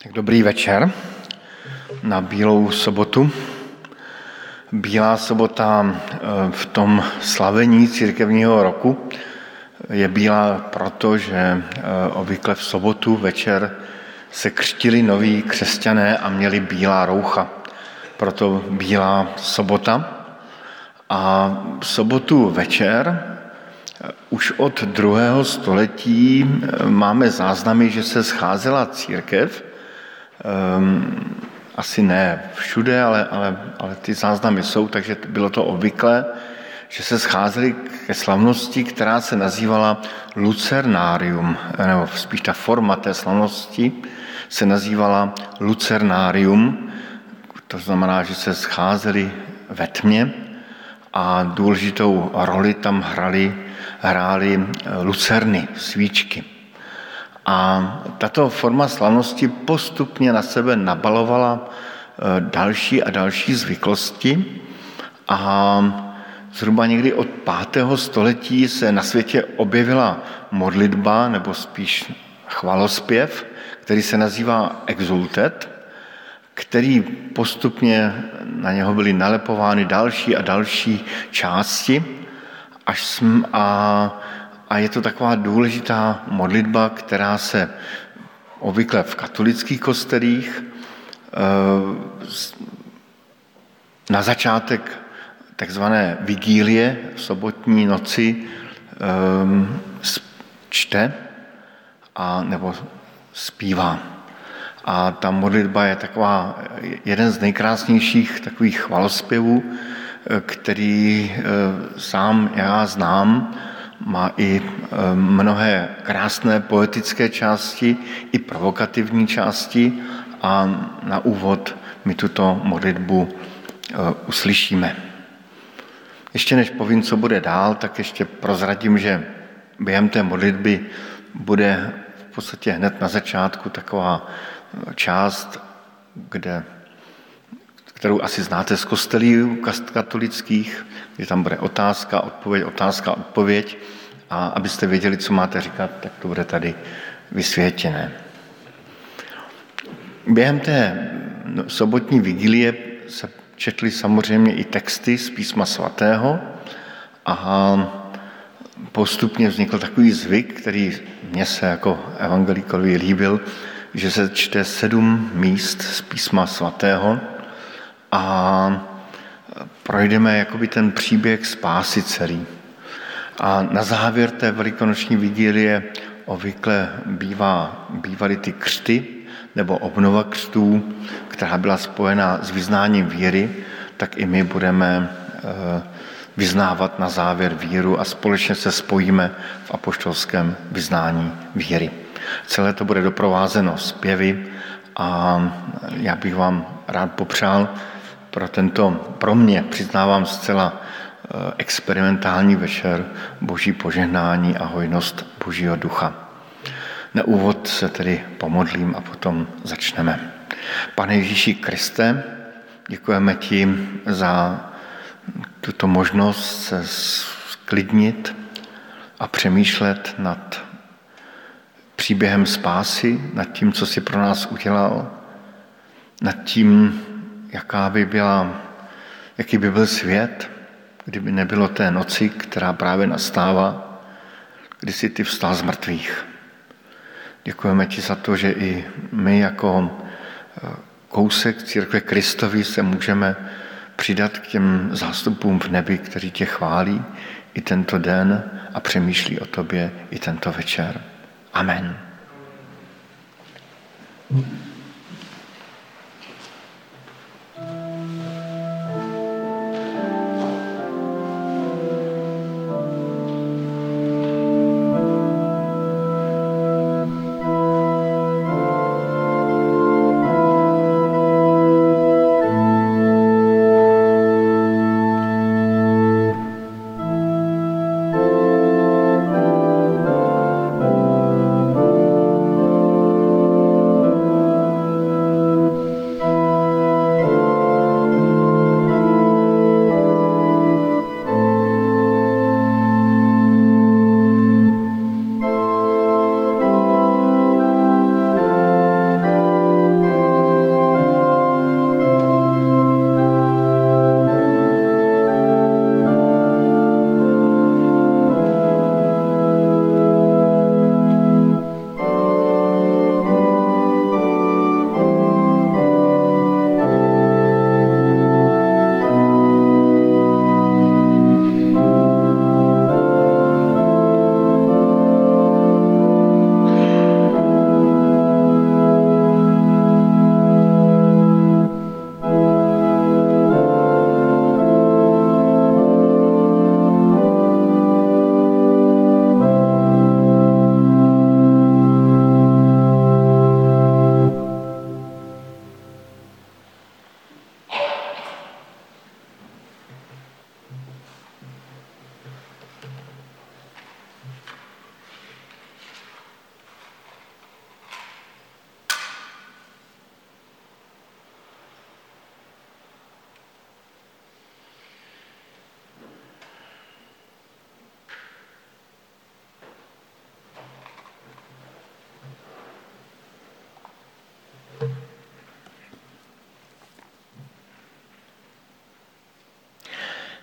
Tak dobrý večer na Bílou sobotu. Bílá sobota v tom slavení církevního roku je bílá proto, že obvykle v sobotu večer se křtili noví křesťané a měli bílá roucha. Proto Bílá sobota. A v sobotu večer už od 2. století máme záznamy, že se scházela církev. Asi ne všude, ale ty záznamy jsou, takže bylo to obvyklé, že se scházeli ke slavnosti, která se nazývala Lucernárium, nebo spíš ta forma té slavnosti se nazývala Lucernárium, to znamená, že se scházeli ve tmě a důležitou roli tam hrály lucerny, svíčky. A tato forma slavnosti postupně na sebe nabalovala další a další zvyklosti a zhruba někdy od 5. století se na světě objevila modlitba, nebo spíš chvalospěv, který se nazývá exultet, který postupně na něho byly nalepovány další a další části a je to taková důležitá modlitba, která se obvykle v katolických kostelích na začátek takzvané vigílie v sobotní noci čte nebo zpívá. A ta modlitba je taková jeden z nejkrásnějších takových chvalospěvů, který sám já znám. Má i mnohé krásné poetické části, i provokativní části a na úvod my tuto modlitbu uslyšíme. Ještě než povím, co bude dál, tak ještě prozradím, že během té modlitby bude v podstatě hned na začátku taková část, kterou asi znáte z kostelů katolických, kde tam bude otázka, odpověď. A abyste věděli, co máte říkat, tak to bude tady vysvětěné. Během té sobotní vigilie se četly samozřejmě i texty z Písma svatého a postupně vznikl takový zvyk, který mně se jako evangelikovi líbil, že se čte 7 míst z Písma svatého a projdeme jakoby ten příběh spásy celý. A na závěr té velikonoční vigílie obvykle bývaly ty křty nebo obnova křtů, která byla spojena s vyznáním víry, tak i my budeme vyznávat na závěr víru a společně se spojíme v apoštolském vyznání víry. Celé to bude doprovázeno zpěvy a já bych vám rád popřál pro mě, přiznávám zcela experimentální večer, Boží požehnání a hojnost Božího ducha. Na úvod se tedy pomodlím a potom začneme. Pane Ježíši Kriste, děkujeme ti za tuto možnost se sklidnit a přemýšlet nad příběhem spásy, nad tím, co jsi pro nás udělal, nad tím, jaký by byl svět, kdyby nebylo té noci, která právě nastává, kdy jsi ty vstal z mrtvých. Děkujeme ti za to, že i my jako kousek církve Kristovy se můžeme přidat k těm zástupům v nebi, kteří tě chválí i tento den a přemýšlí o tobě i tento večer. Amen.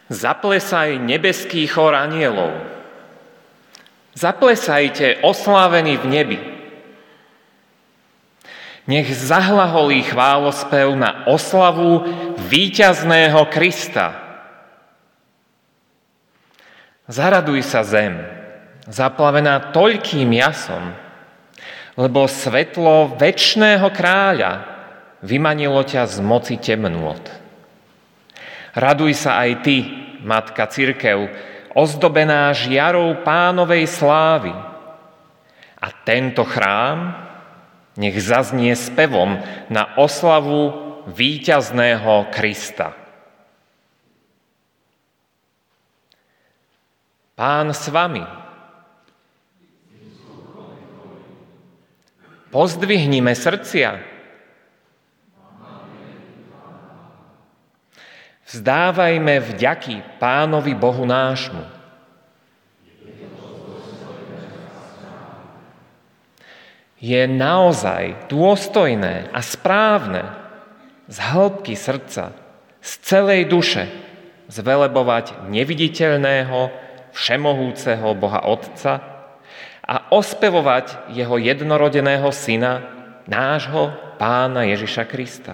Zaplesaj nebeský chor anielov. Zaplesajte oslávení v nebi. Nech zahlaholí chválospev na oslavu víťazného Krista. Zaraduj sa zem, zaplavená toľkým jasom, lebo svetlo večného kráľa vymanilo ťa z moci temnôt. Raduj sa aj ty, Matka Cirkev, ozdobená žiarou Pánovej slávy. A tento chrám nech zaznie spevom na oslavu víťazného Krista. Pán s vami. Pozdvihnime srdcia. Vzdávajme vďaky Pánovi Bohu nášmu. Je naozaj dôstojné a správne z hĺbky srdca, z celej duše zvelebovať neviditeľného, všemohúceho Boha Otca a ospevovať jeho jednorodeného Syna, nášho Pána Ježiša Krista.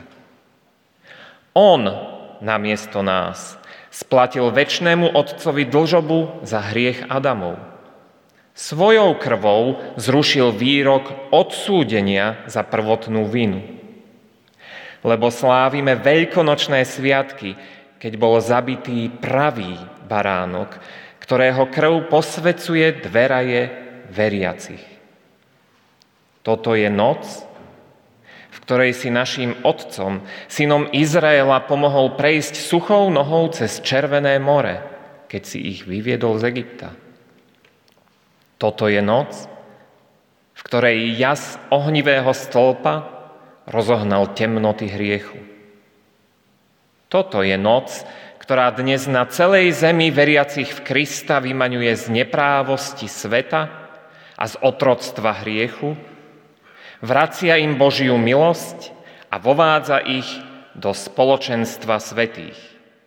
On namiesto nás splatil večnému Otcovi dlžobu za hriech Adamov. Svojou krvou zrušil výrok odsúdenia za prvotnú vinu. Lebo slávime veľkonočné sviatky, keď bol zabitý pravý baránok, ktorého krv posvecuje dveraje veriacich. Toto je noc, v ktorej si našim otcom, synom Izraela, pomohol prejsť suchou nohou cez Červené more, keď si ich vyviedol z Egypta. Toto je noc, v ktorej jas ohnivého stĺpa rozohnal temnoty hriechu. Toto je noc, ktorá dnes na celej zemi veriacich v Krista vymaňuje z neprávosti sveta a z otroctva hriechu, vracia im Božiu milosť a vovádza ich do spoločenstva svätých.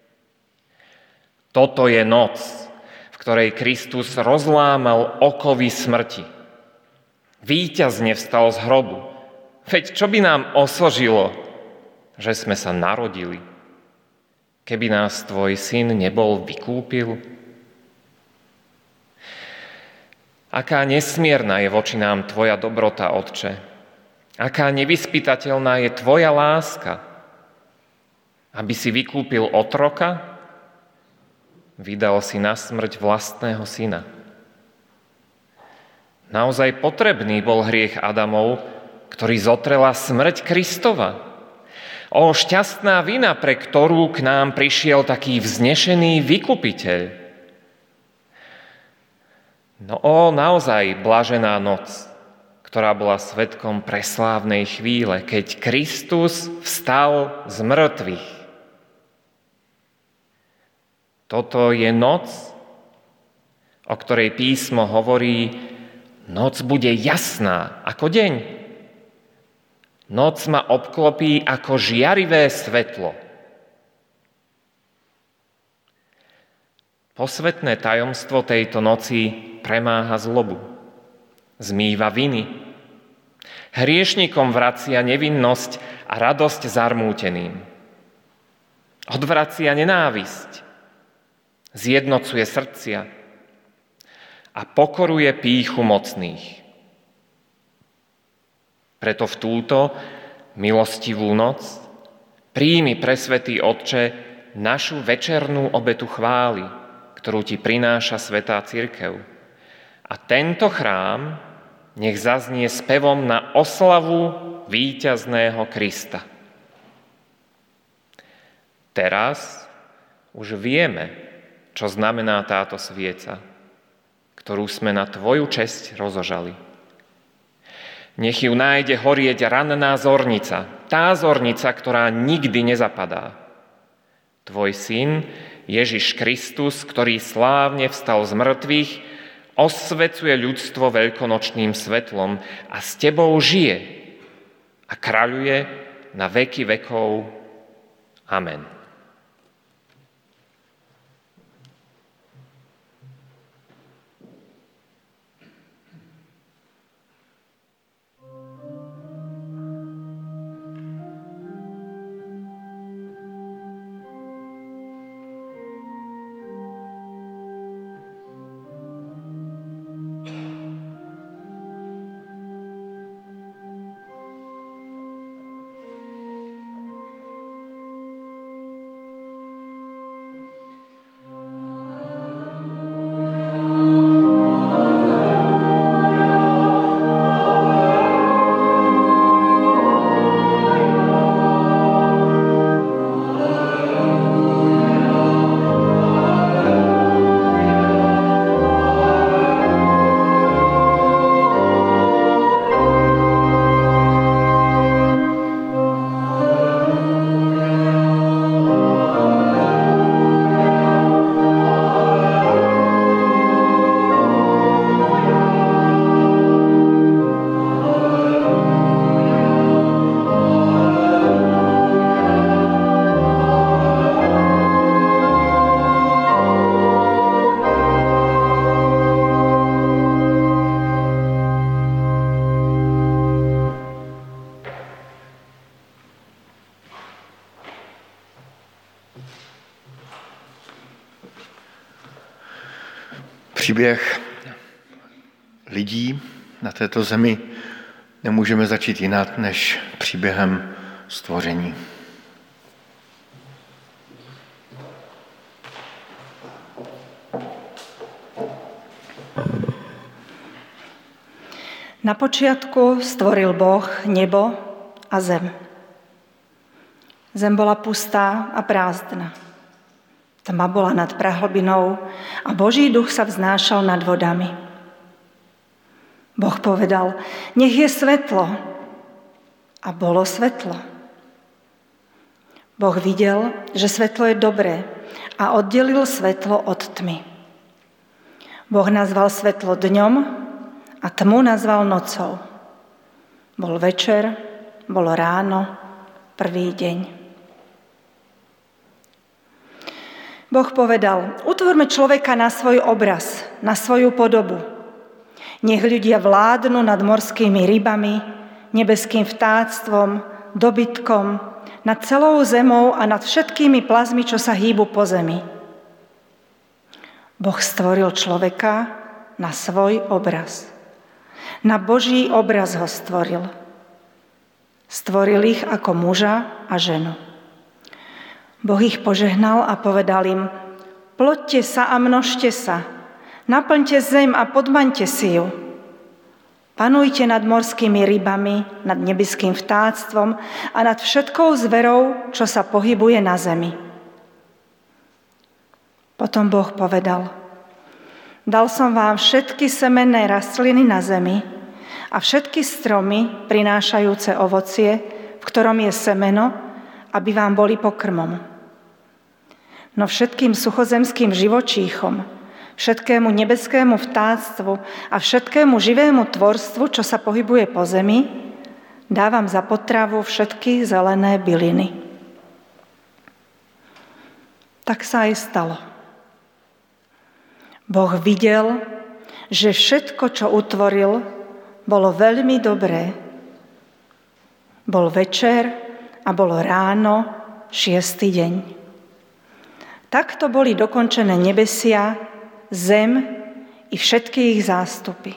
Toto je noc, v ktorej Kristus rozlámal okovy smrti. Víťazne vstal z hrobu. Veď čo by nám osožilo, že sme sa narodili, keby nás tvoj syn nebol vykúpil? Aká nesmierna je voči nám tvoja dobrota, Otče. Aká nevyspytateľná je tvoja láska, aby si vykúpil otroka, vydal si na smrť vlastného syna. Naozaj potrebný bol hriech Adamov, ktorý zotrela smrť Kristova. O šťastná vina, pre ktorú k nám prišiel taký vznešený vykupiteľ. No naozaj blažená noc, ktorá bola svedkom preslávnej chvíle, keď Kristus vstal z mŕtvych. Toto je noc, o ktorej písmo hovorí, noc bude jasná ako deň. Noc ma obklopí ako žiarivé svetlo. Posvetné tajomstvo tejto noci premáha zlobu. Zmýva viny. Hriešnikom vracia nevinnosť a radosť zarmúteným. Odvracia nenávisť. Zjednocuje srdcia a pokoruje pýchu mocných. Preto v túto milostivú noc príjmi, presvätý Otče, našu večernú obetu chvály, ktorú ti prináša Svätá Cirkev. A tento chrám nech zaznie spevom na oslavu víťazného Krista. Teraz už vieme, čo znamená táto svieca, ktorú sme na tvoju česť rozožali. Nech ju nájde horieť ranná zornica, tá zornica, ktorá nikdy nezapadá. Tvoj syn, Ježiš Kristus, ktorý slávne vstal z mŕtvych, osvecuje ľudstvo veľkonočným svetlom a s tebou žije a kráľuje na veky vekov. Amen. příběh lidí na této zemi nemůžeme začít jinak než příběhem stvoření. Na počiatku stvoril Boh nebo a zem. Zem bola pustá a prázdna. Tma bola nad prahlbinou a Boží duch sa vznášal nad vodami. Boh povedal, nech je svetlo. A bolo svetlo. Boh videl, že svetlo je dobré a oddelil svetlo od tmy. Boh nazval svetlo dňom a tmu nazval nocou. Bol večer, bolo ráno, prvý deň. Boh povedal, utvorme človeka na svoj obraz, na svoju podobu. Nech ľudia vládnu nad morskými rybami, nebeským vtáctvom, dobytkom, nad celou zemou a nad všetkými plazmi, čo sa hýbu po zemi. Boh stvoril človeka na svoj obraz. Na Boží obraz ho stvoril. Stvoril ich ako muža a ženu. Boh ich požehnal a povedal im, ploďte sa a množte sa, naplňte zem a podmaňte si ju. Panujte nad morskými rybami, nad nebeským vtáctvom a nad všetkou zverou, čo sa pohybuje na zemi. Potom Boh povedal, dal som vám všetky semenné rastliny na zemi a všetky stromy prinášajúce ovocie, v ktorom je semeno, aby vám boli pokrmom. No všetkým suchozemským živočíchom, všetkému nebeskému vtáctvu a všetkému živému tvorstvu, čo sa pohybuje po zemi, dávam za potravu všetky zelené byliny. Tak sa aj stalo. Boh videl, že všetko, čo utvoril, bolo veľmi dobré. Bol večer a bolo ráno, 6. deň. Takto boli dokončené nebesia, zem i všetky ich zástupy.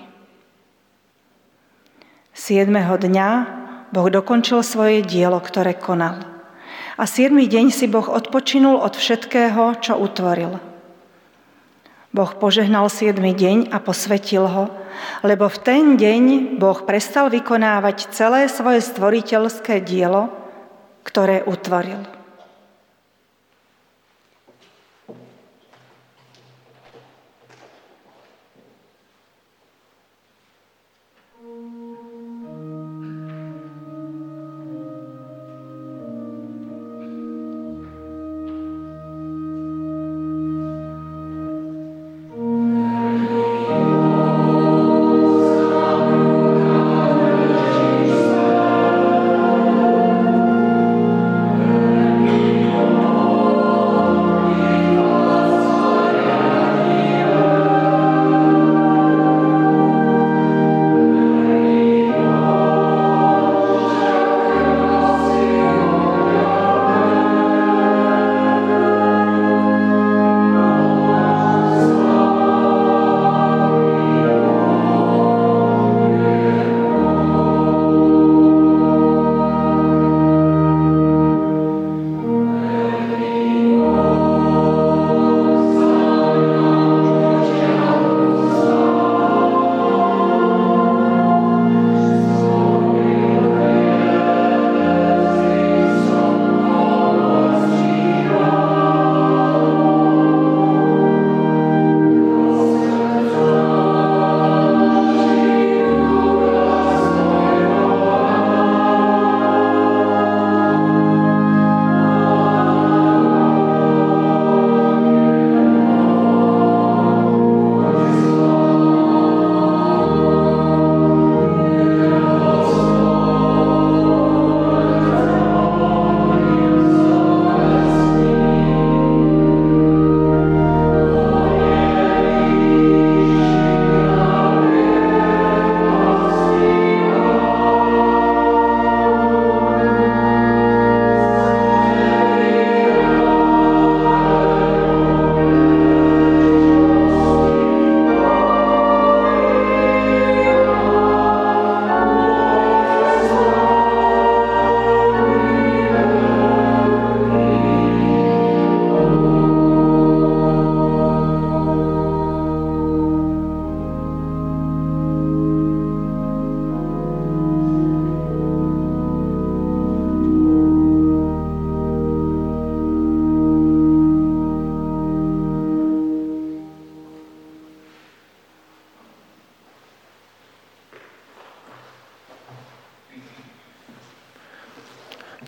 7. dňa Boh dokončil svoje dielo, ktoré konal. A 7. deň si Boh odpočinul od všetkého, čo utvoril. Boh požehnal 7. deň a posvetil ho, lebo v ten deň Boh prestal vykonávať celé svoje stvoriteľské dielo, ktoré utvoril.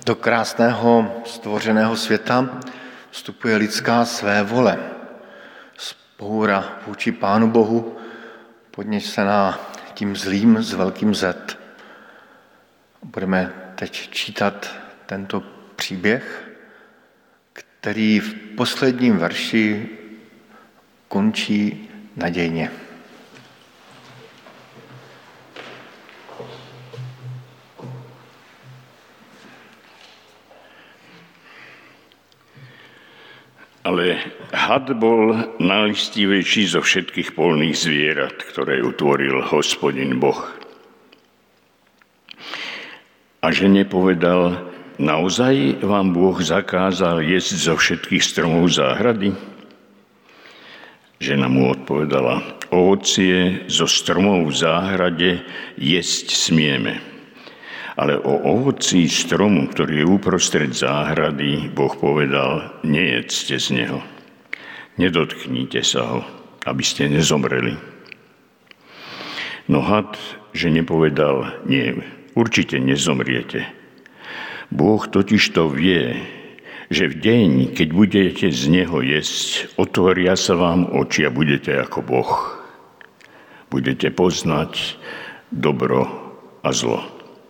Do krásného stvořeného světa vstupuje lidská své vole. Vzpoura vůči Pánu Bohu, podněsená tím zlým s velkým Z. Budeme teď čítat tento příběh, který v posledním verši končí nadějně. Ale had bol najlistivejší zo všetkých polných zvierat, ktoré utvoril Hospodin Boh. A žene povedal: naozaj vám Boh zakázal jesť zo všetkých stromov záhrady? Žena mu odpovedala: ovocie zo stromov v záhrade jesť smieme. Ale o ovocí stromu, ktorý je uprostred záhrady, Boh povedal: nejedzte z neho. Nedotknite sa ho, aby ste nezomreli. No had žene povedal: nie, určite nezomriete. Boh totiž to vie, že v deň, keď budete z neho jesť, otvoria sa vám oči a budete ako Boh. Budete poznať dobro a zlo.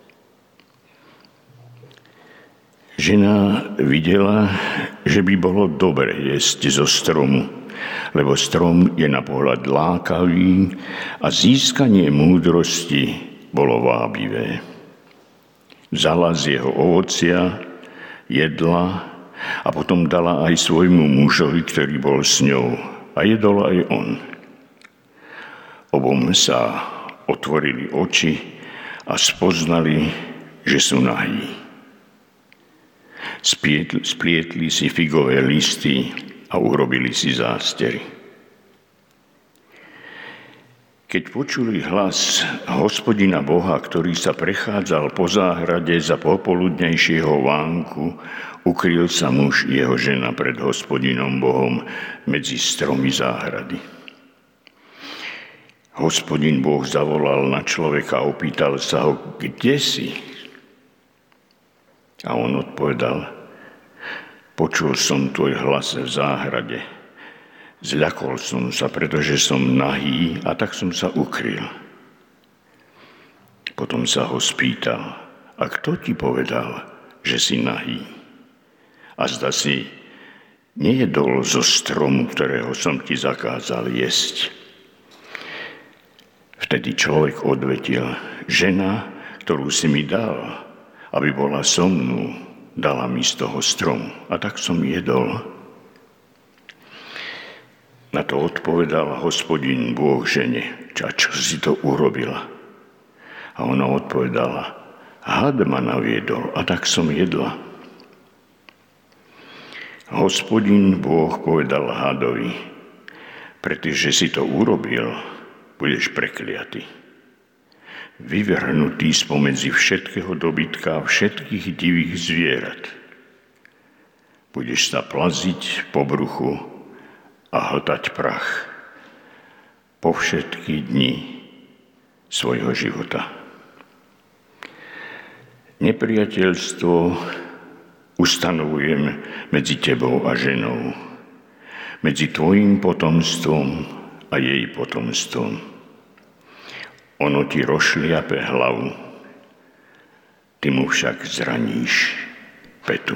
Žena videla, že by bolo dobre jesť zo stromu, lebo strom je na pohľad lákavý a získanie múdrosti bolo vábivé. Vzala z jeho ovocia, jedla a potom dala aj svojmu mužovi, ktorý bol s ňou, a jedol aj on. Obom sa otvorili oči a spoznali, že sú nahí. Splietli si figové listy a urobili si zástery. Keď počuli hlas Hospodina Boha, ktorý sa prechádzal po záhrade za popoludnejšieho vánku, ukryl sa muž i jeho žena pred Hospodinom Bohom medzi stromy záhrady. Hospodin Boh zavolal na človeka a opýtal sa ho: kde si? A on odpovedal: počul som tvoj hlas v záhrade. Zľakol som sa, pretože som nahý, a tak som sa ukryl. Potom sa ho spýtal: a kto ti povedal, že si nahý? A zda si nejedol zo stromu, ktorého som ti zakázal jesť. Vtedy človek odvetil: žena, ktorú si mi dal, aby bola so mnou, dala mi z toho stromu, a tak som jedol. Na to odpovedal Hospodin Boh žene: čo si to urobila? A ona odpovedala: had ma naviedol, a tak som jedla. Hospodin Boh povedal hadovi: pretože si to urobil, budeš prekliatý. Vyvrhnutý spomedzi všetkého dobytka a všetkých divých zvierat. Budeš sa plaziť po bruchu a hltať prach po všetky dni svojho života. Nepriateľstvo ustanovujem medzi tebou a ženou, medzi tvojim potomstvom a jej potomstvom. Ono ti rozšliape hlavu, ty mu však zraníš petu.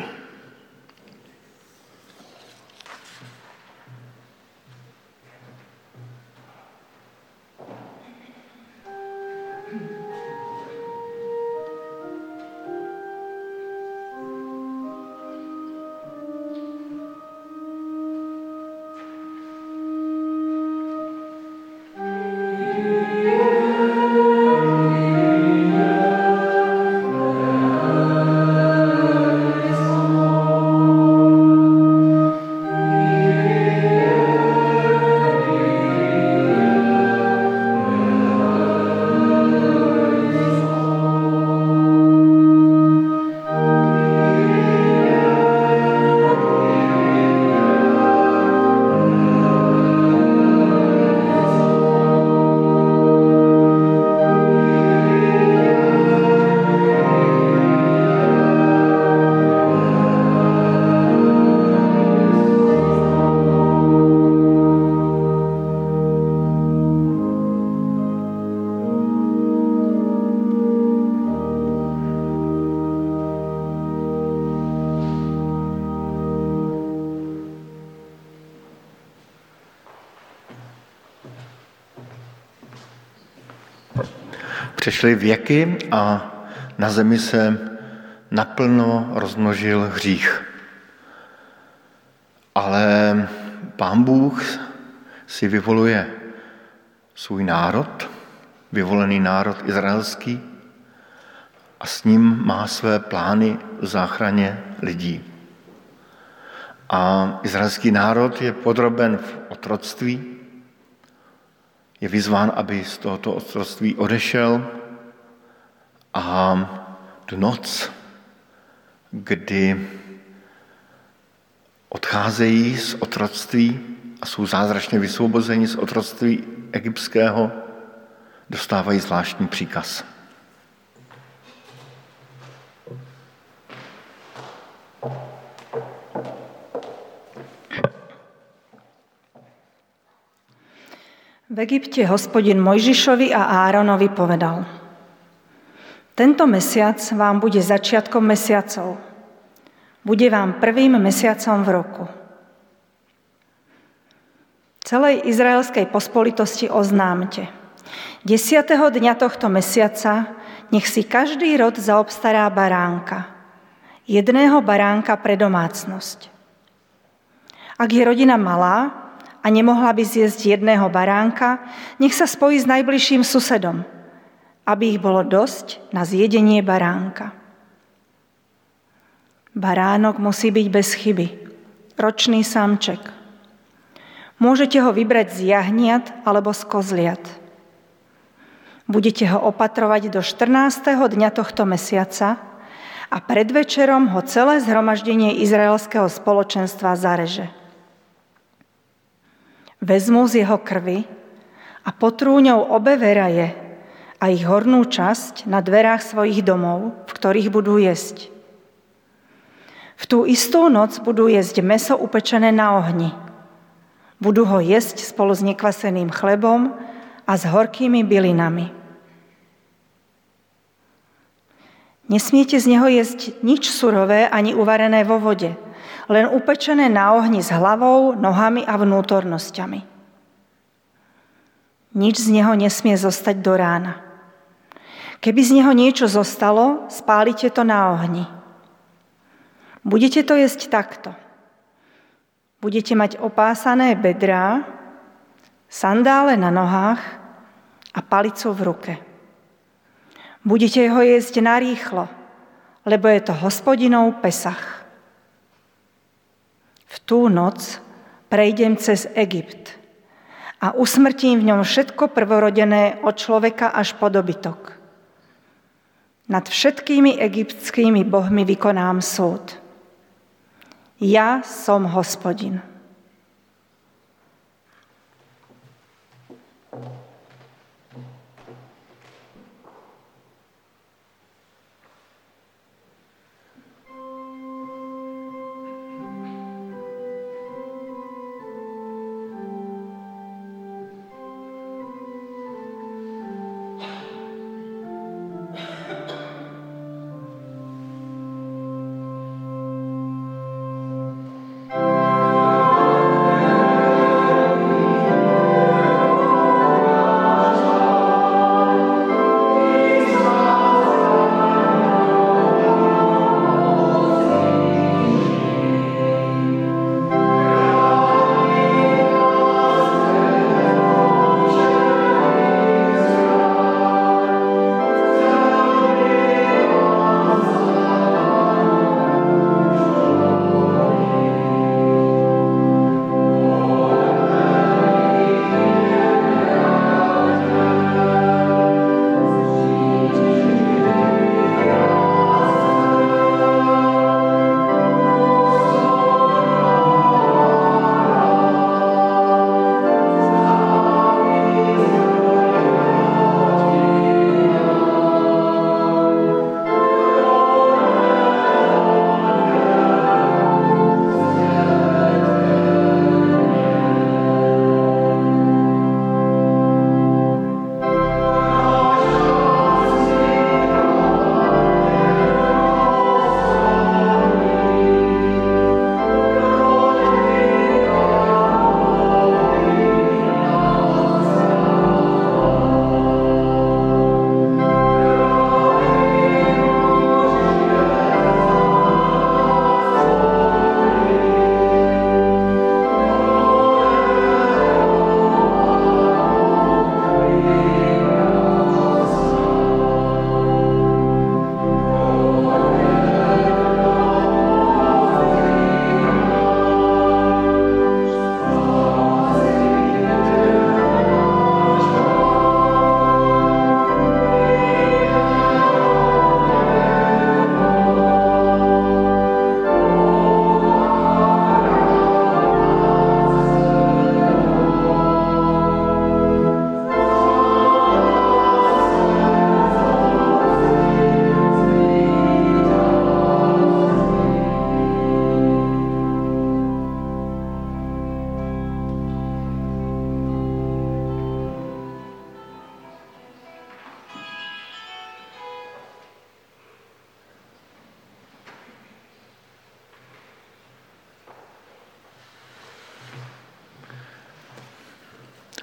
Přešly věky a na zemi se naplno rozmnožil hřích. Ale Pán Bůh si vyvoluje svůj národ, vyvolený národ izraelský, a s ním má své plány v záchraně lidí. A izraelský národ je podroben v otroctví, je vyzván, aby z tohoto otroctví odešel, a tu noc, kdy odcházejí z otroctví a jsou zázračně vysvobozeni z otroctví egyptského, dostávají zvláštní příkaz. V Egypte Hospodin Mojžišovi a Áronovi povedal: Tento mesiac vám bude začiatkom mesiacov. Bude vám prvým mesiacom v roku. Celej izraelskej pospolitosti oznámte: 10. dňa tohto mesiaca nech si každý rod zaobstará baránka. Jedného baránka pre domácnosť. Ak je rodina malá a nemohla by zjesť jedného baránka, nech sa spojí s najbližším susedom, aby ich bolo dosť na zjedenie baránka. Baránok musí byť bez chyby, ročný samček. Môžete ho vybrať z jahniat alebo z kozliat. Budete ho opatrovať do 14. dňa tohto mesiaca a pred večerom ho celé zhromaždenie izraelského spoločenstva zareže. Vezmú z jeho krvi a potrú ňou obe veraje a ich hornú časť na dverách svojich domov, v ktorých budú jesť. V tú istú noc budú jesť mäso upečené na ohni. Budú ho jesť spolu s nekvaseným chlebom a s horkými bylinami. Nesmiete z neho jesť nič surové ani uvarené vo vode, len upečené na ohni s hlavou, nohami a vnútornosťami. Nič z neho nesmie zostať do rána. Keby z neho niečo zostalo, spálite to na ohni. Budete to jesť takto. Budete mať opásané bedrá, sandále na nohách a palicu v ruke. Budete ho jesť narýchlo, lebo je to Hospodinov Pesach. V tú noc prejdem cez Egypt a usmrtím v ňom všetko prvorodené od človeka až po dobytok. Nad všetkými egyptskými bohmi vykonám súd. Ja som Hospodin.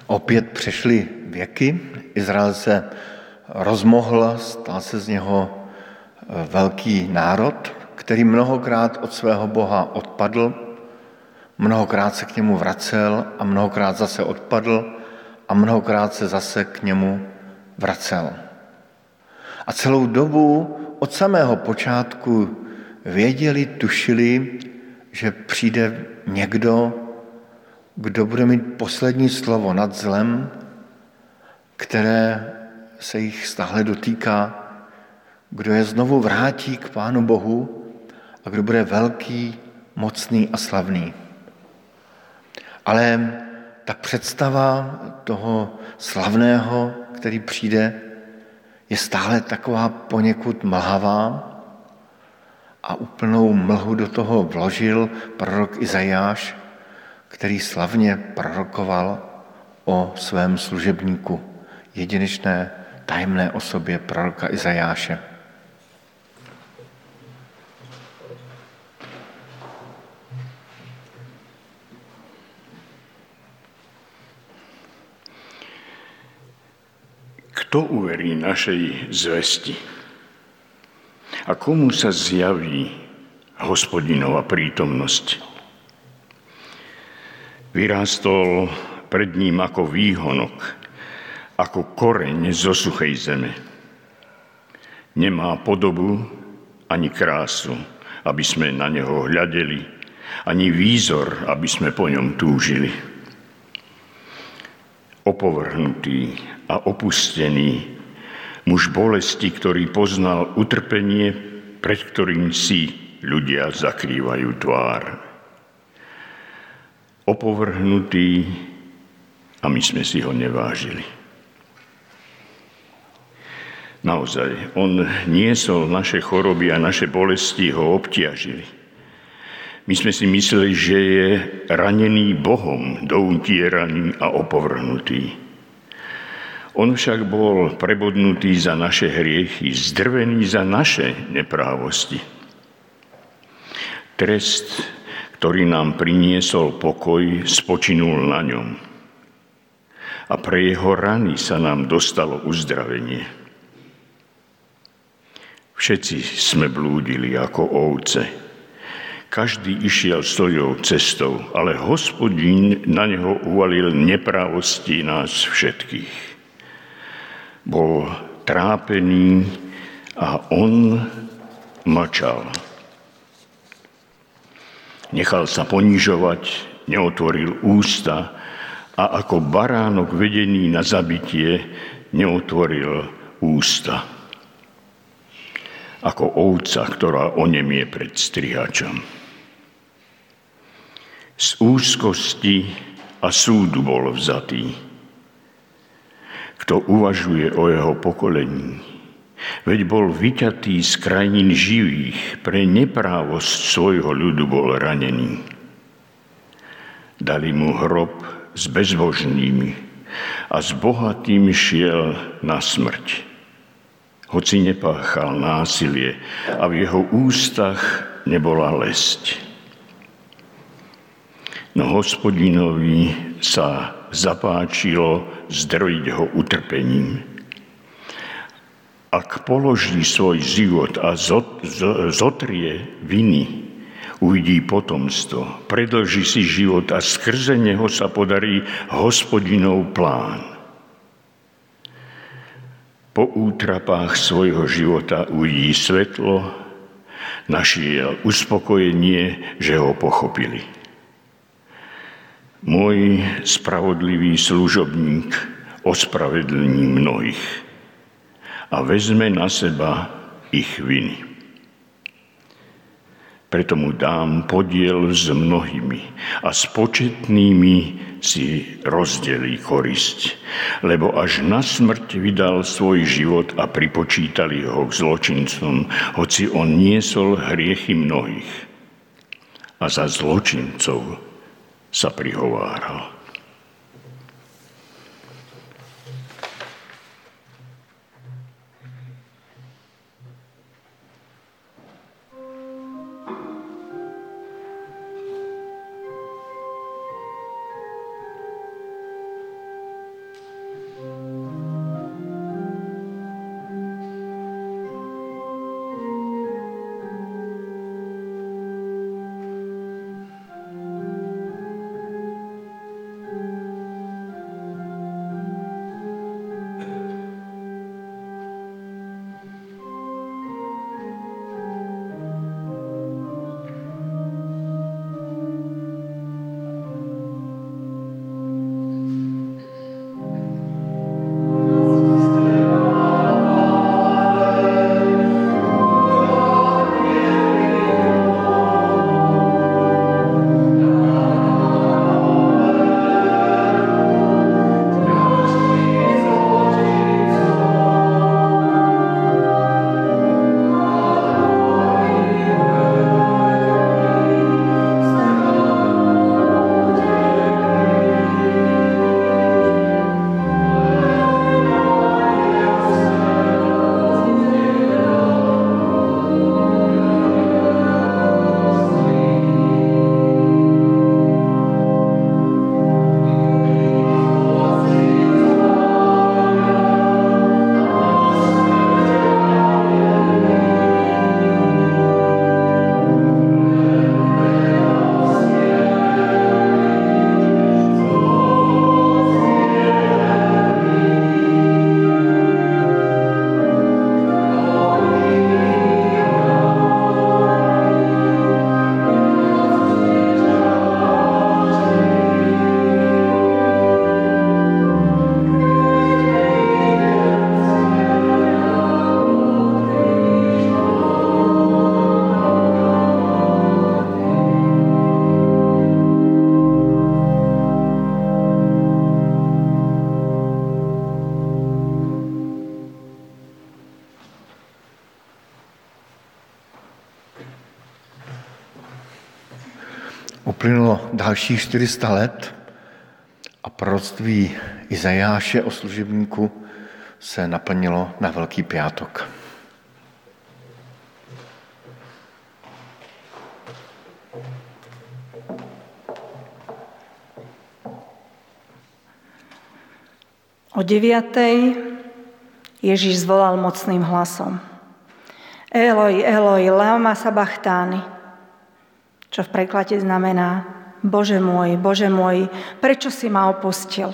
Opět přešly věky, Izrael se rozmohl, stal se z něho velký národ, který mnohokrát od svého Boha odpadl, mnohokrát se k němu vracel a mnohokrát zase odpadl a mnohokrát se zase k němu vracel. A celou dobu od samého počátku věděli, tušili, že přijde někdo, kdo bude mít poslední slovo nad zlem, které se jich stále dotýká, kdo je znovu vrátí k Pánu Bohu a kdo bude velký, mocný a slavný. Ale ta představa toho slavného, který přijde, je stále taková poněkud mlhavá a úplnou mlhu do toho vložil prorok Izajáš, který slavně prorokoval o svém služebníku, jedinečné tajemné osobě proroka Izajáše. Kto uverí našej zvesti? A komu sa zjaví Hospodinova prítomnosť? Vyrástol pred ním ako výhonok, ako koreň zo suchej zeme. Nemá podobu ani krásu, aby sme na neho hľadeli, ani výzor, aby sme po ňom túžili. Opovrhnutý a opustený, muž bolesti, ktorý poznal utrpenie, pred ktorým si ľudia zakrývajú tvár. Opovrhnutý a my sme si ho nevážili. Naozaj, on niesol naše choroby a naše bolesti ho obťažili. My sme si mysleli, že je ranený Bohom, doutieraný a opovrhnutý. On však bol prebodnutý za naše hriechy, zdrvený za naše neprávosti. Trest, ktorý nám priniesol pokoj, spočinul na ňom. A pre jeho rany sa nám dostalo uzdravenie. Všetci sme blúdili ako ovce. Každý išiel svojou cestou, ale Hospodin na neho uvalil neprávosti nás všetkých. Bol trápený a on mlčal. Nechal sa ponižovať, neotvoril ústa a ako baránok vedený na zabitie neotvoril ústa. Ako ovca, ktorá onemie pred strihačom. Z úzkosti a súdu bol vzatý. Kto uvažuje o jeho pokolení, veď bol vyťatý z krajín živých, pre neprávosť svojho ľudu bol ranený. Dali mu hrob s bezbožnými a s bohatým šiel na smrť. Hoci nepáchal násilie a v jeho ústach nebola lesť. No Hospodinovi sa zapáčilo zdrojiť ho utrpením. Ak položí svoj život a zotrie viny, uvidí potomstvo, predĺži si život a skrze neho sa podarí Hospodinov plán. Po útrapách svojho života uvidí svetlo, našiel uspokojenie, že ho pochopili. Môj spravodlivý služobník ospravedlní mnohých a vezme na seba ich viny. Preto mu dám podiel s mnohými a s početnými si rozdelí korisť, lebo až na smrť vydal svoj život a pripočítali ho k zločincom, hoci on niesol hriechy mnohých a za zločincov sa prihováral. Uplynulo dalších 400 let a proroctví Izajáše o služebníku se naplnilo na Velký pátek. O 9:00 Ježiš zvolal mocným hlasom: Eloi, Eloi, lama sabachthani, čo v preklade znamená: Bože môj, prečo si ma opustil?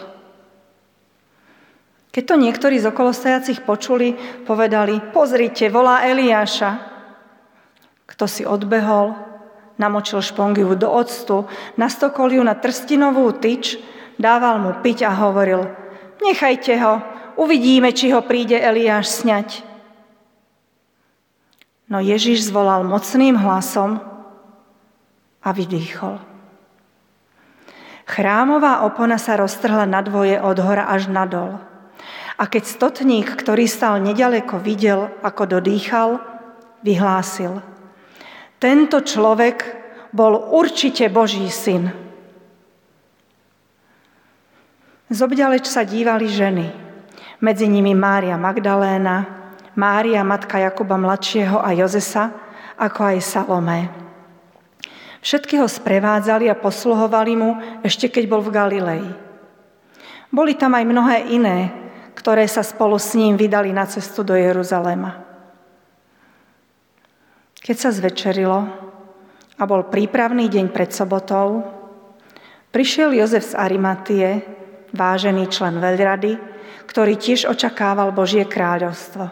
Keď to niektorí z okolostajacich počuli, povedali: Pozrite, volá Eliáša. Kto si odbehol, namočil špongiu do octu, nastokol ju na trstinovú tyč, dával mu piť a hovoril: Nechajte ho, uvidíme, či ho príde Eliáš sňať. No Ježiš zvolal mocným hlasom a vydýchol. Chrámová opona sa roztrhla na dvoje od hora až nadol. A keď stotník, ktorý stal nedaleko, videl, ako dodýchal, vyhlásil: Tento človek bol určite Boží syn. Zobďaleč sa dívali ženy, medzi nimi Mária Magdaléna, Mária, matka Jakuba mladšieho a Jozesa, ako aj Salomé. Všetky ho sprevádzali a posluhovali mu, ešte keď bol v Galilei. Boli tam aj mnohé iné, ktoré sa spolu s ním vydali na cestu do Jeruzalema. Keď sa zvečerilo a bol prípravný deň pred sobotou, prišiel Jozef z Arimatie, vážený člen veľrady, ktorý tiež očakával Božie kráľovstvo.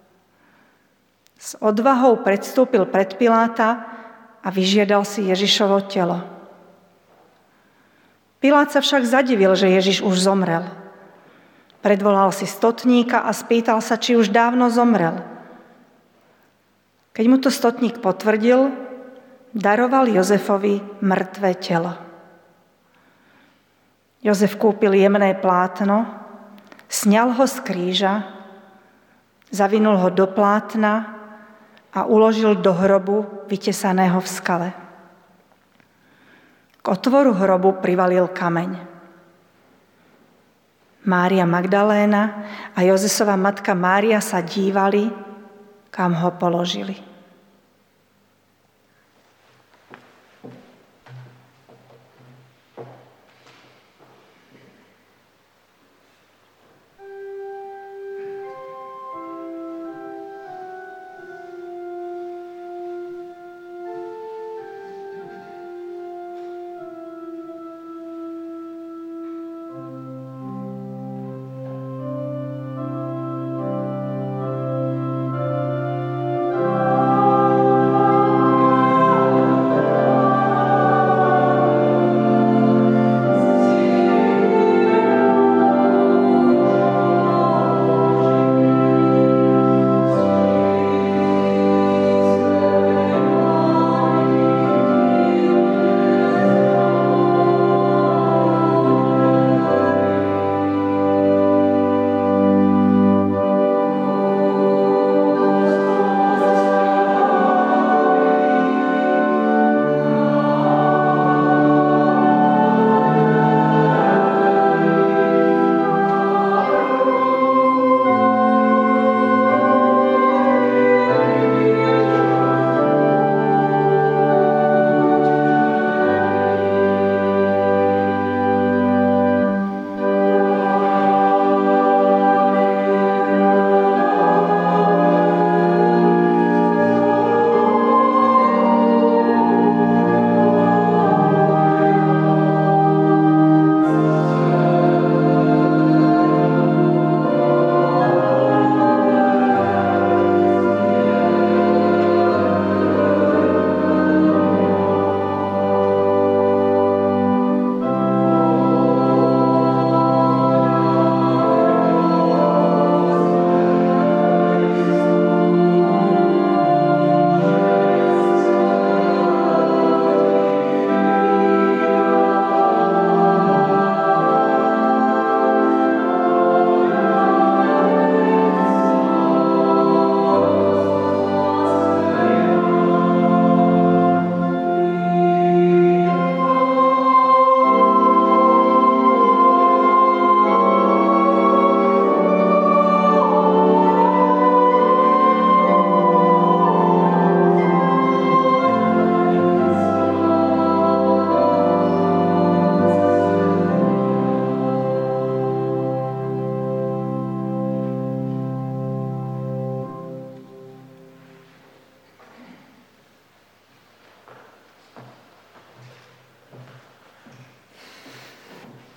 S odvahou predstúpil pred Piláta a vyžiadal si Ježišovo telo. Pilát sa však zadivil, že Ježiš už zomrel. Predvolal si stotníka a spýtal sa, či už dávno zomrel. Keď mu to stotník potvrdil, daroval Jozefovi mŕtve telo. Jozef kúpil jemné plátno, sňal ho z kríža, zavinul ho do plátna a uložil do hrobu vytesaného v skale. K otvoru hrobu privalil kameň. Mária Magdaléna a Jozesova matka Mária sa dívali, kam ho položili.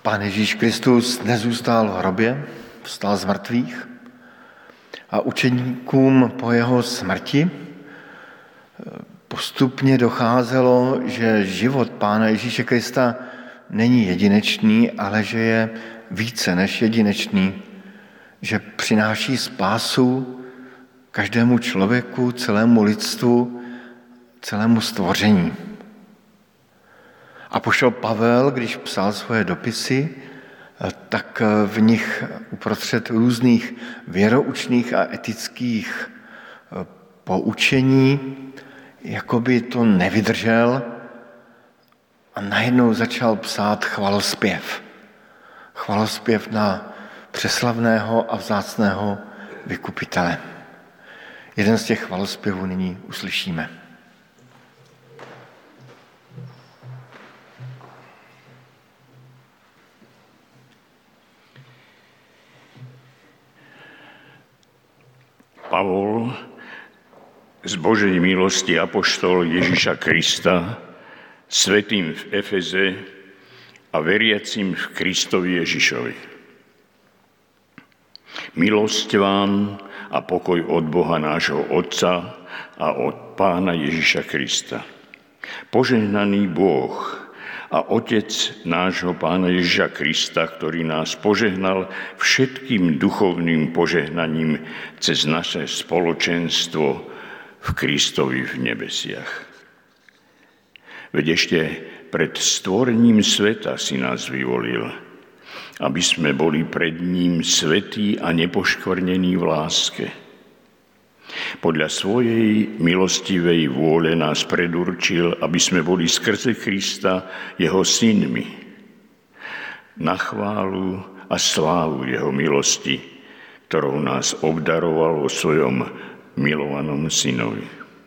Pán Ježíš Kristus nezůstal v hrobě, vstal z mrtvých a učeníkům po jeho smrti postupně docházelo, že život Pána Ježíše Krista není jedinečný, ale že je více než jedinečný, že přináší spásu každému člověku, celému lidstvu, celému stvoření. Apoštol Pavel, když psal svoje dopisy, tak v nich uprostřed různých věroučných a etických poučení jakoby to nevydržel a najednou začal psát chvalospěv. Chvalospěv na přeslavného a vzácného vykupitele. Jeden z těch chvalospěvů nyní uslyšíme. Pavol, z Božej milosti apoštol Ježiša Krista, svätým v Efeze a veriacim v Kristovi Ježišovi. Milosť vám a pokoj od Boha nášho Otca a od Pána Ježiša Krista. Požehnaný Boh a Otec nášho Pána Ježiša Krista, ktorý nás požehnal všetkým duchovným požehnaním cez naše spoločenstvo v Kristovi v nebesiach. Veď ešte pred stvorením sveta si nás vyvolil, aby sme boli pred ním svätí a nepoškvrnení v láske. Podľa svojej milostivej vôle nás predurčil, aby sme boli skrze Krista jeho synmi, na chválu a slávu jeho milosti, ktorou nás obdaroval vo svojom milovanom synovi.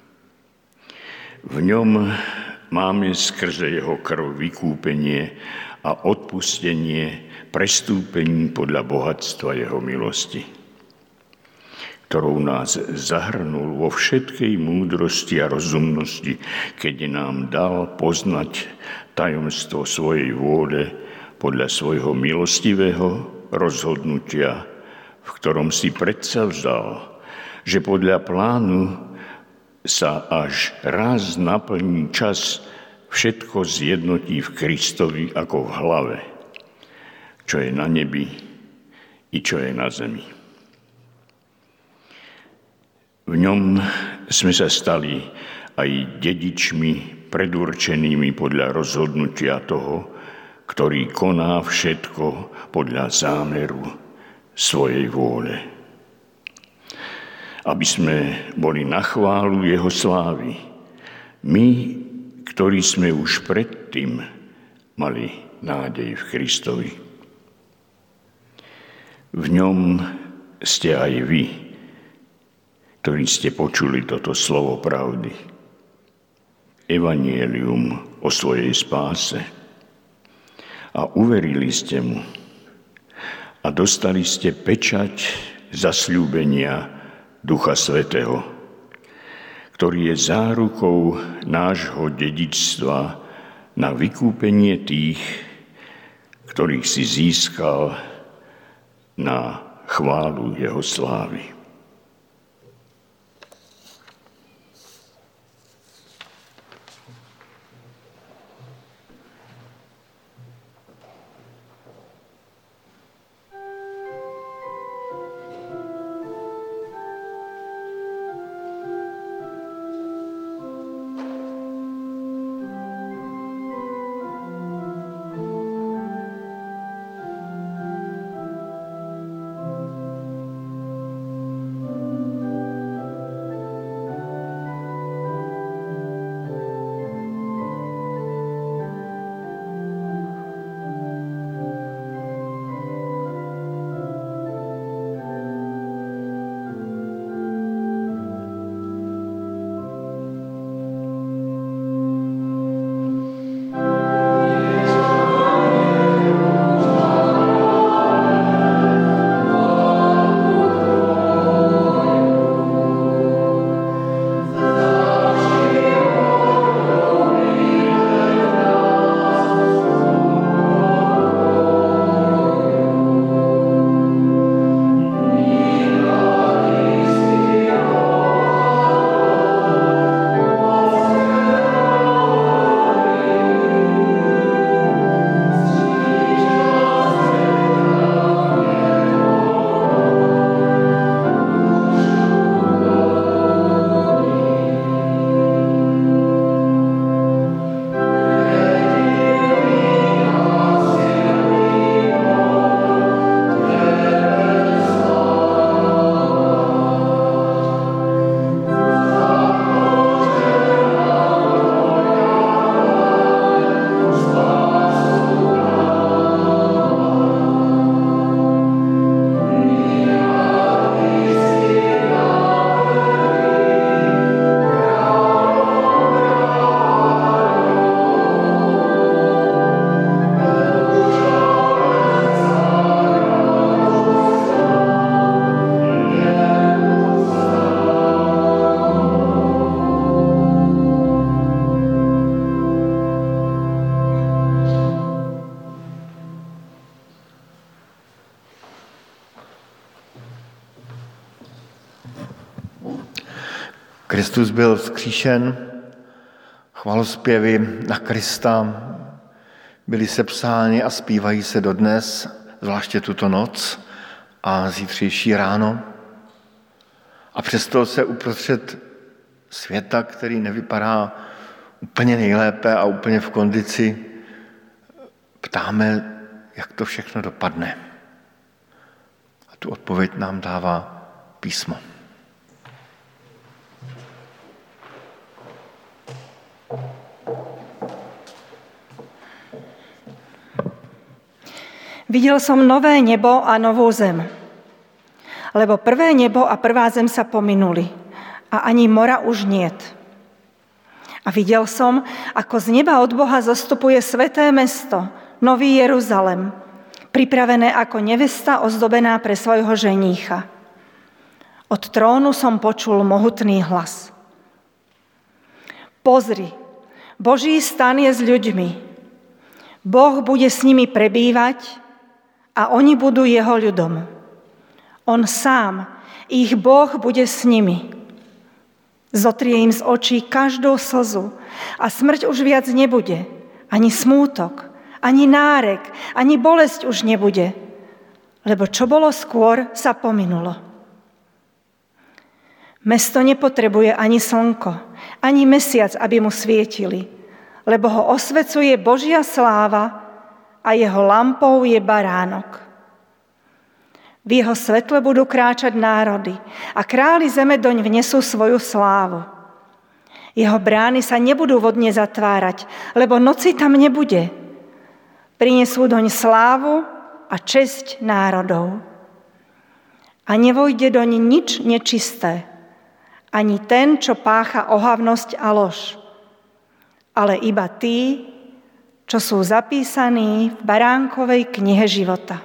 V ňom máme skrze jeho krv vykúpenie a odpustenie prestúpení podľa bohatstva jeho milosti, ktorou nás zahrnul vo všetkej múdrosti a rozumnosti, keď nám dal poznať tajomstvo svojej vôle podľa svojho milostivého rozhodnutia, v ktorom si predsavzal, že podľa plánu sa až raz naplní čas, všetko zjednotí v Kristovi ako v hlave, čo je na nebi i čo je na zemi. V ňom sme sa stali aj dedičmi predurčenými podľa rozhodnutia toho, ktorý koná všetko podľa zámeru svojej vôle. Aby sme boli na chválu jeho slávy, my, ktorí sme už predtým mali nádej v Kristovi. V ňom ste aj vy, ktorí ste počuli toto slovo pravdy, evanjelium o svojej spáse, a uverili ste mu a dostali ste pečať zasľúbenia Ducha Svätého, ktorý je zárukou nášho dedičstva na vykúpenie tých, ktorých si získal na chválu jeho slávy. Kristus byl vzkříšen, chvalospěvy na Krista byly sepsány a zpívají se dodnes, zvláště tuto noc a zítřejší ráno. A přesto se uprostřed světa, který nevypadá úplně nejlépe a úplně v kondici, ptáme, jak to všechno dopadne. A tu odpověď nám dává písmo. Videl som nové nebo a novú zem, lebo prvé nebo a prvá zem sa pominuli a ani mora už niet. A videl som, ako z neba od Boha zostupuje sväté mesto, Nový Jeruzalem, pripravené ako nevesta ozdobená pre svojho ženícha. Od trónu som počul mohutný hlas. Pozri, Boží stan je s ľuďmi. Boh bude s nimi prebývať a oni budú jeho ľudom. On sám, ich Boh, bude s nimi. Zotrie im z očí každú slzu a smrť už viac nebude, ani smútok, ani nárek, ani bolesť už nebude, lebo čo bolo skôr, sa pominulo. Mesto nepotrebuje ani slnko, ani mesiac, aby mu svietili, lebo ho osvecuje Božia sláva a jeho lampou je baránok. V jeho svetle budú kráčať národy a králi zeme doň vnesú svoju slávu. Jeho brány sa nebudú vodne zatvárať, lebo noci tam nebude. Prinesú doň slávu a česť národov. A nevojde doň nič nečisté, ani ten, čo pácha ohavnosť a lož, ale iba tí, čo sú zapísaní v baránkovej knihe života.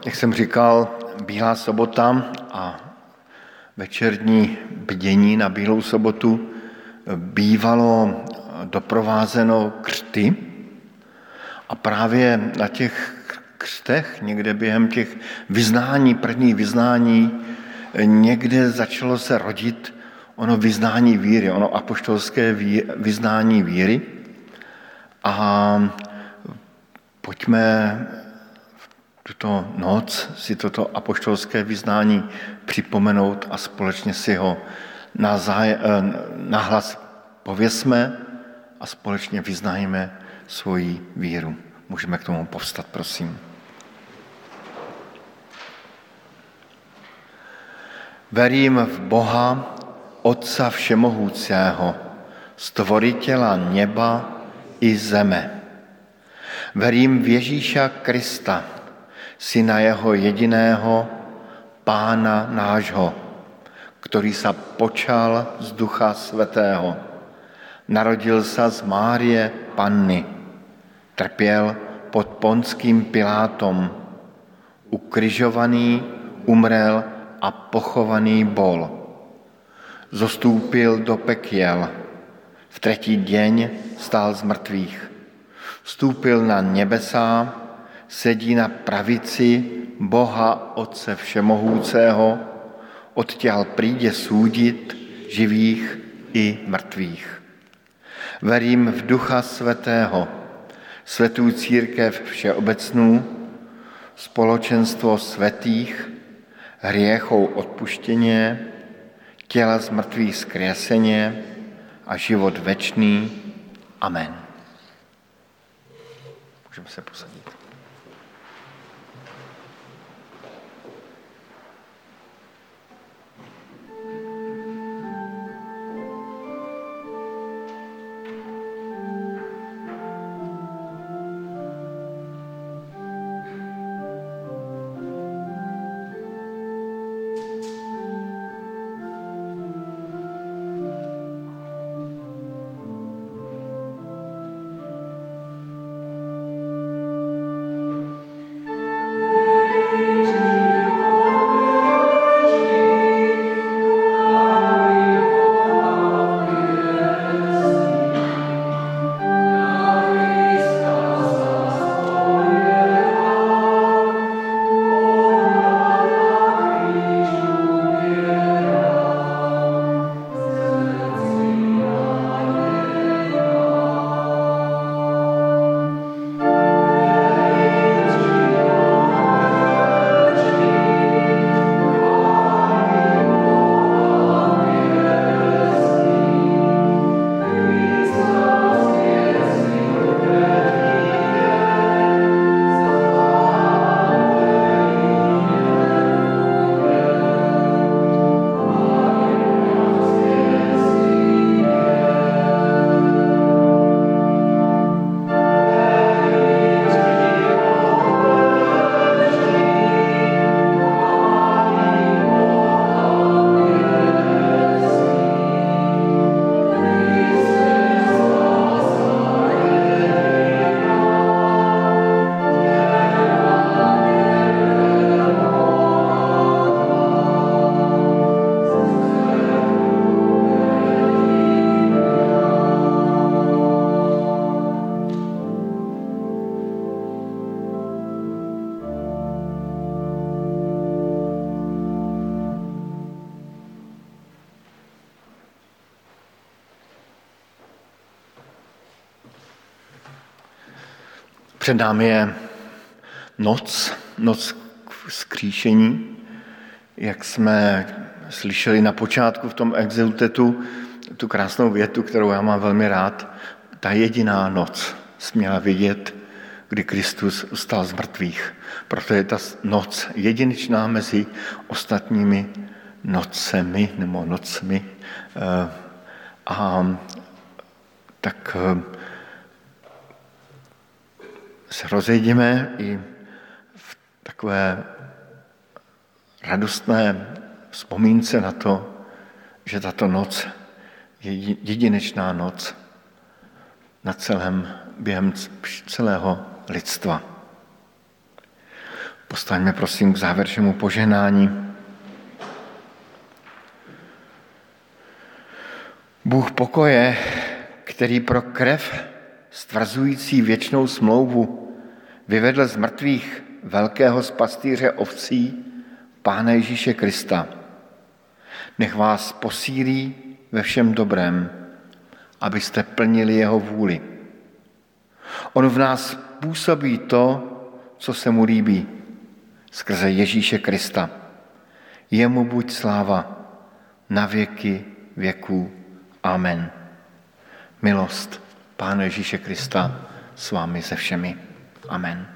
jak jsem říkal, Bílá sobota a večerní bdění na Bílou sobotu bývalo doprovázeno křty a právě na těch křtech, někde během těch vyznání, prvních vyznání, někde začalo se rodit ono vyznání víry, ono apoštolské vyznání víry. A pojďme tuto noc si toto apoštolské vyznání připomenout a společně si ho nahlas pověsme a společně vyznajme svoji víru. Můžeme k tomu povstat, prosím. Verím v Boha, Otca všemohoucého, stvoritela neba i zeme. Verím v Ježíša Krista, Syna jeho jediného, Pána nášho, který sa počal z Ducha Svätého. Narodil sa z Márie Panny, trpěl pod Ponským Pilátom, ukrižovaný, umrel a pochovaný bol. Zostúpil do pekiel, v tretí deň stál z mŕtvych. Vstúpil na nebesá, sedí na pravici Boha Otce všemohúceho, odtiaľ príde súdiť živých i mŕtvych. Verím v Ducha Svätého, svätú církev všeobecnú, spoločenstvo svätých, hriechov odpuštenie, těla z mrtvých zkriesenie a život večný. Amen. Můžeme se posadit. Před námi je noc vzkříšení, jak jsme slyšeli na počátku v tom exultetu, tu krásnou větu, kterou já mám velmi rád. Ta jediná noc směla vidět, kdy Kristus vstal z mrtvých. Proto je ta noc jedinečná mezi ostatními nocemi nebo nocmi. A tak se rozejdeme i v takové radostné vzpomínce na to, že tato noc je jedinečná noc během celého lidstva. Postaňme prosím k závěrečnému požehnání. Bůh pokoje, který pro krev stvrzující věčnou smlouvu vyvedl z mrtvých velkého pastýře ovcí, Pána Ježíše Krista, nech vás posílí ve všem dobrém, abyste plnili jeho vůli. On v nás působí to, co se mu líbí, skrze Ježíše Krista. Jemu buď sláva na věky věků. Amen. Milost Pána Ježíše Krista s vámi se všemi. Amen.